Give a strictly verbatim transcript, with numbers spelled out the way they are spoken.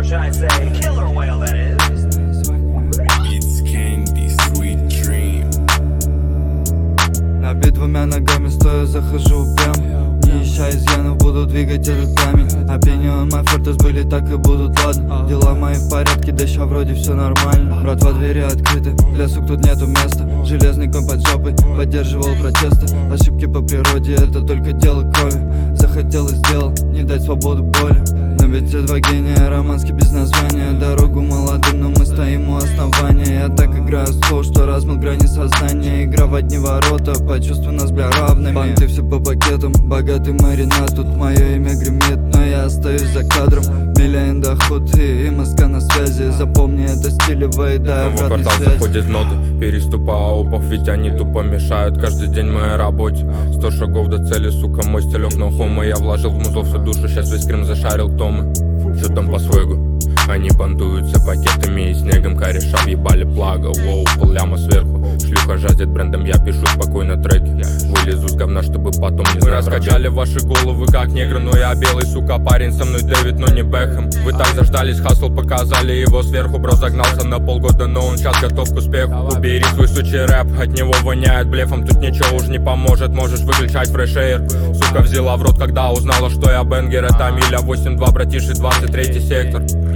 should I say, killer whale that is. It's candy, sweet dream. Набит двумя ногами, стоя захожу прям. Не ища изъянов, буду двигать этот камень. Опьянён, мои фортес были, так и будут, ладно. Дела мои в порядке, да ща вроде все нормально. Братва, двери открыты, в лесу тут нету места. Железный конь под жопой, поддерживал протесты. Ошибки по природе, это только дело крови. Захотел и сделал, не дать свободу боли. Но ведь все два гения, романский без названия. Дорогу молодым, но мы стоим у основания. Я так играю слов, что размыл грани сознания. Игра в одни ворота, почувствуй нас, бля, равными. Банты все по пакетам, богатый маринад. Тут мое имя гремит, но я остаюсь за кадром. Миллион доход и Москва на связи. Запомни, это стилевые, да, Новый квартал заходит в ноды, переступая опов, ведь они тупо мешают каждый день моей работе. Сто шагов до цели, сука, мой стилек на хома. Я вложил в музло всю душу, сейчас весь крем зашарил томы. Что там по свегу? Они бандуются пакетами и снегом, кореша въебали плага. Воу, полляма сверху, шлюха жаждет брендом, я пишу спокойно треки. Вылезу с говна, чтобы потом не знать. Мы раскачали ваши головы как негры, но я белый, сука, парень, со мной Дэвид, но не Бэхэм. Вы так заждались, хасл, показали его сверху. Бро загнался на полгода, но он сейчас готов к успеху. Убери свой сучий рэп, от него воняет блефом. Тут ничего уж не поможет, можешь выключать Fresh Air. Сука взяла в рот, когда узнала, что я бенгер. Это миля восемь два, братиши, двадцать третий сектор.